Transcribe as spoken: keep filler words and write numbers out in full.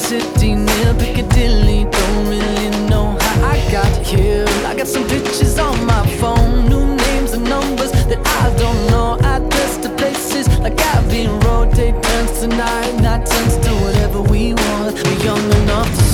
city near Piccadilly. Don't really know how I got here. I got some pictures on my phone, new names and numbers that I don't know. Address to places like Abbey Road. Take turns tonight, night turns to whatever we want. We're young enough to